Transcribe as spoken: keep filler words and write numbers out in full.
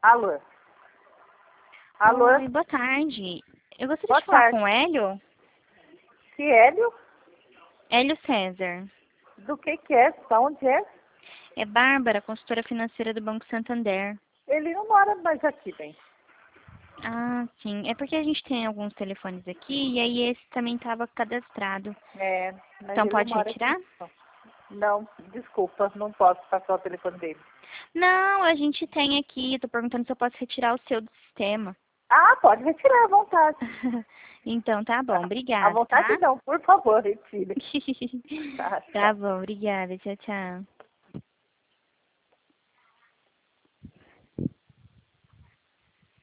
Alô? Alô? Oi, boa tarde. Eu gostaria Boa de falar tarde. com o Hélio. Que Hélio? Hélio César. Do que que é? Da onde é? É Bárbara, consultora financeira do Banco Santander. Ele não mora mais aqui, bem. Ah, sim. É porque a gente tem alguns telefones aqui e aí esse também estava cadastrado. É, mas Então ele não pode mora aqui. retirar? Não, Não, desculpa, não posso passar o telefone dele. Não, a gente tem aqui. Estou perguntando se eu posso retirar o seu do sistema. Ah, pode retirar à vontade. Então tá bom, À obrigada, vontade tá? não, por favor, retire. Tá, Tá tchau. bom, obrigada. Tchau, tchau.